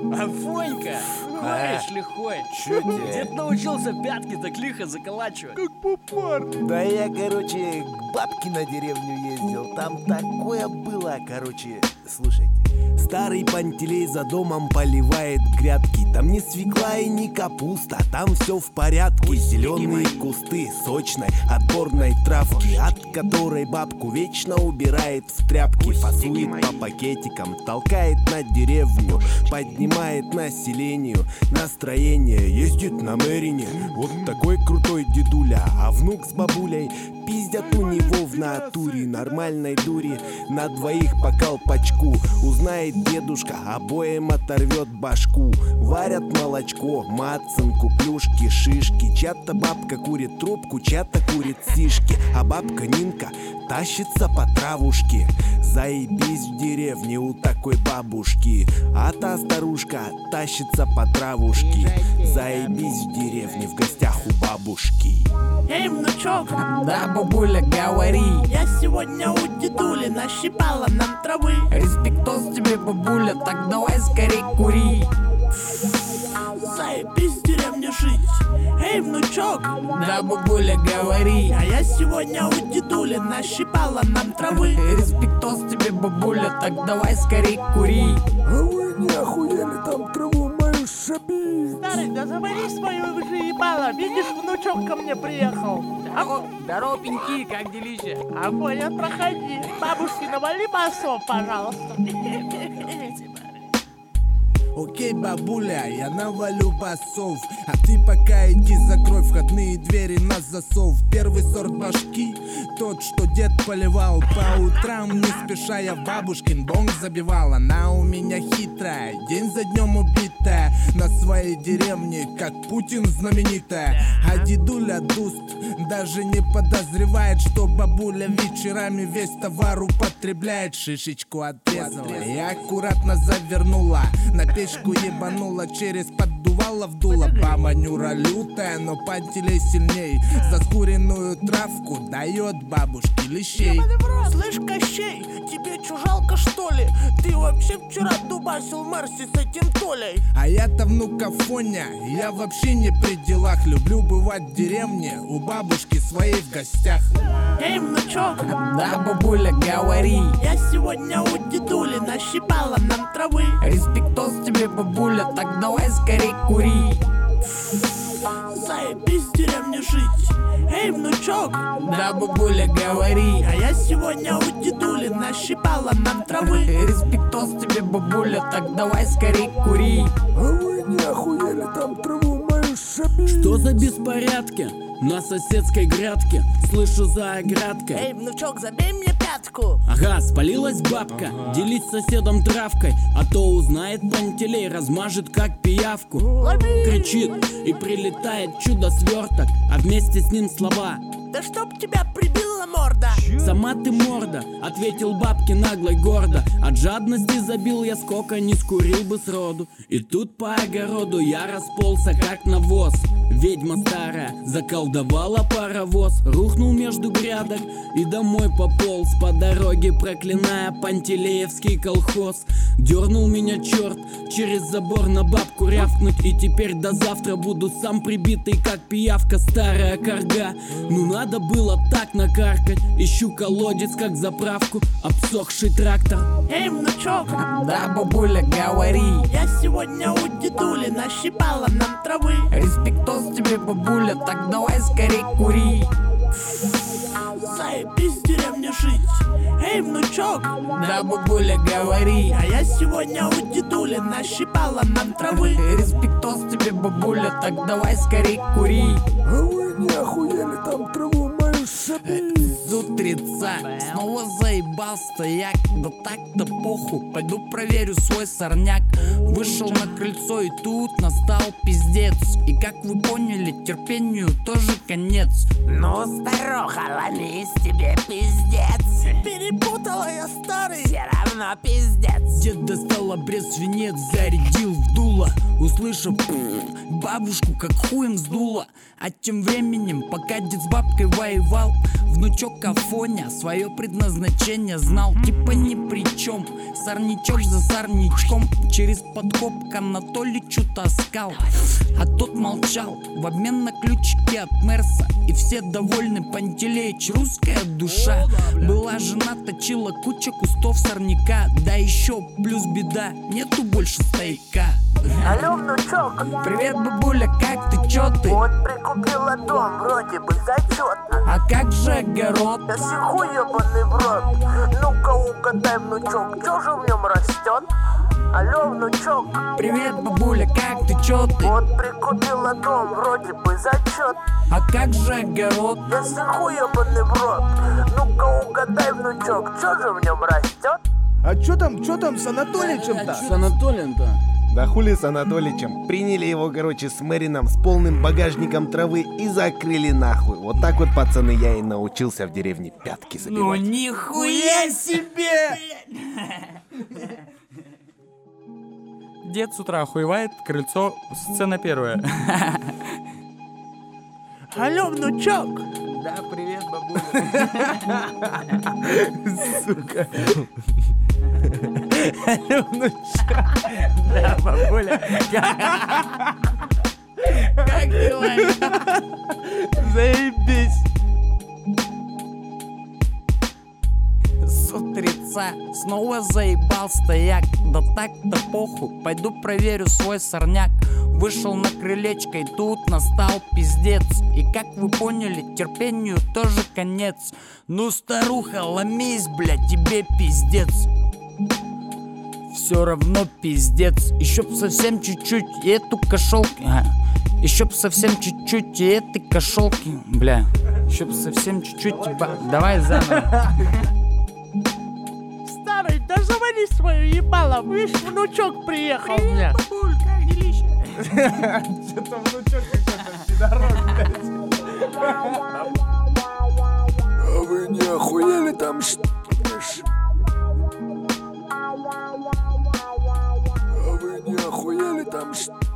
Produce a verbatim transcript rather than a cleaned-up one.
Афонька, говоришь, лихой. Чё тебе? Дед научился пятки так лихо заколачивать. Как попар. Да я, короче, к бабке на деревню ездил. Там такое было, короче. Слушайте. Старый Пантелей за домом поливает грядки. Там не свекла и не капуста, там все в порядке. Зеленые кусты сочной отборной травки, от которой бабку вечно убирает в тряпки. Фасует по пакетикам, толкает на деревню, поднимает населению настроение. Ездит на Мэрине, вот такой крутой дедуля. А внук с бабулей пиздят у него в натуре. Нормальной дури на двоих по колпачку. Узнает дедушка, обоим оторвет башку. Варят молочко, мацанку, плюшки, шишки. Чья-то бабка курит трубку, чья-то курит сишки. А бабка Нинка тащится по травушке. Заебись в деревне у такой бабушки. А та старушка тащится по травушке. Заебись в деревне в гостях у бабушки. Эй, внучок, да, бабуля, говори. Я сегодня у дедули нащипала нам травы. Респектос тебе, бабуля, так давай скорей кури. Заебись в деревне жить. Эй, внучок, да, бабуля, говори. а я сегодня у дедули нащипала нам травы. Респектос тебе, бабуля, так давай скорей кури. А вы не охуели там траву мою шаби? Старый, да завали свою выжиебало. Видишь, внучок ко мне приехал. А, Здорово, пеньки, как делища? а понял, проходи. Бабушке навали басов, пожалуйста. Окей, бабуля, я навалю басов. А ты пока иди закрой входные двери на засов. Первый сорт башки, тот, что дед поливал. По утрам, не спеша, я в бабушкин бонг забивал. Она у меня хитрая, день за днем убитая. На своей деревне, как Путин знаменитая. А дедуля Дуст даже не подозревает, что бабуля вечерами весь товар употребляет. Шишечку отрезала и аккуратно завернула. На печку ебанула, через поддувало вдуло. Баба Нюра лютая, но Пантелей сильней. За скуренную травку дает бабушке лещей. Слышь, Кощей, тебе чё жалко, что ли? Ты вообще вчера дубасил Мерси с этим Толей. А я-то внук Афоня, я вообще не при делах. Люблю бывать в деревне, у бабушки своей в гостях. Эй, внучок, Да, бабуля, говори. я сегодня у дедули нащипала нам травы. Респектос тебе, бабуля, так давай скорей кури. Заебись в деревне жить. Эй, внучок, Да, бабуля, говори. а я сегодня у дедули нащипала нам травы. Респектос тебе, бабуля, так давай скорей кури. А вы не охуели там траву мою шаби? Что за беспорядки на соседской грядке? Слышу за оградкой. Эй, внучок, забей мне пятку. Ага, спалилась бабка, делись с соседом травкой. А то узнает Пантелей, размажет как пиявку. Лови! Кричит и прилетает чудо-сверток, а вместе с ним слова. Да чтоб тебя прибила морда. Сама ты морда, ответил бабке наглой гордо. От жадности забил я, сколько не скурил бы сроду. И тут по огороду я расползся как навоз. Ведьма старая заколдовала паровоз. Рухнул между грядок и домой пополз. По дороге проклиная Пантелеевский колхоз. Дернул меня черт через забор на бабку рявкнуть. И теперь до завтра буду сам прибитый как пиявка старая корга. Ну надо было так накаркать. Ищу колодец как заправку, обсохший трактор. Эй, внучок, Да, бабуля, говори. я сегодня у дедули нащипала нам травы. Респектос тебе, бабуля, так давай скорей кури. Заебись в деревне жить. Эй, внучок, Да, бабуля, говори. а я сегодня у дедули нащипала нам травы. Респектос тебе, бабуля, так давай скорей кури. А вы не охуели там траву мою шаби? Утреца, снова заебал стояк. Да так-то похуй, пойду проверю свой сорняк. Вышел на крыльцо и тут настал пиздец. И как вы поняли, терпению тоже конец. Ну, старуха, ломись, тебе пиздец. Перепутала я, старый, все равно пиздец. Дед достал обрез свинец, зарядил в дуло. Услышав бабушку, как хуем сдуло. А тем временем, пока дед с бабкой воевал, внучок Афоня Фоня свое предназначение знал, типа ни при чем. Сорнячок за сорнячком через подкоп к Анатоличу таскал, а тот молчал в обмен на ключики от Мерса. И все довольны, Пантелеич, русская душа. Была жена, точила куча кустов сорняка. Да еще плюс беда, нету больше стояка. Алло, внучок. Привет, бабуля, как ты, чё ты? Вот прикупила дом, вроде бы зачетно. А как же огород? Да сиху ебаный в рот. Ну-ка угадай, внучок, чё же в нем растет? Алло, внучок. Привет, бабуля, как ты, чё ты? Вот прикупила дом, вроде бы зачет. А как же огород? Да сиху ебаный в рот. Ну-ка угадай, внучок, чё же в нем растет? А чё там, чё там с Анатоличем-то? С Анатолием-то? Да хули с Анатоличем. Приняли его, короче, с Мэрином, с полным багажником травы и закрыли нахуй. Вот так вот, пацаны, я и научился в деревне пятки забивать. Ну нихуя себе! Дед с утра охуевает, крыльцо, сцена первая. Алло, внучок. Да, привет, бабуля. Сука. Алло, внучок. Да, бабуля. Как дела? Заебись. С утреца снова заебал стояк. Да так-то похуй, пойду проверю свой сорняк. Вышел на крылечко, и тут настал пиздец. И как вы поняли, терпению тоже конец. Ну, старуха, ломись, блядь, тебе пиздец. Все равно пиздец. Еще б совсем чуть-чуть и эту кошелку. А, еще б совсем чуть-чуть и этой кошелки. Бля, еще б совсем чуть-чуть. Ба... Давай заново. Старый, да завали свое ебало, видишь, внучок приехал у меня. Бабуль, как делища? Что-то внучок какой-то пидорок, блядь. А вы не охуели там, что ли? А вы не охуели там, что ли?